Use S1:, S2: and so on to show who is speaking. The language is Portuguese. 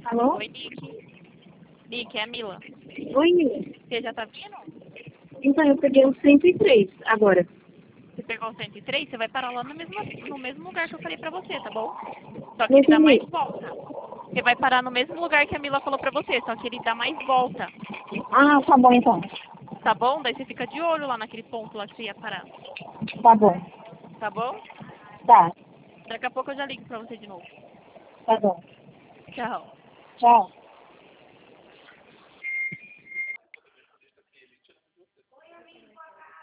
S1: Alô?
S2: Oi, Nick. Nick, é a Mila.
S1: Oi, Mila.
S2: Você já tá vindo?
S1: Então, eu peguei o 103 agora.
S2: Você pegou o 103, você vai parar lá no mesmo lugar que eu falei pra você, tá bom? Só que
S1: Não
S2: ele dá mais
S1: entendi.
S2: volta. Você vai parar no mesmo lugar que a Mila falou pra você, só que ele dá mais volta.
S1: Ah, tá bom então.
S2: Tá bom? Daí você fica de olho lá naquele ponto lá que você ia parar.
S1: Tá bom.
S2: Tá bom?
S1: Tá,
S2: Daqui a pouco eu já ligo pra você de novo.
S1: tá bom.
S2: Tchau.
S1: Tchau.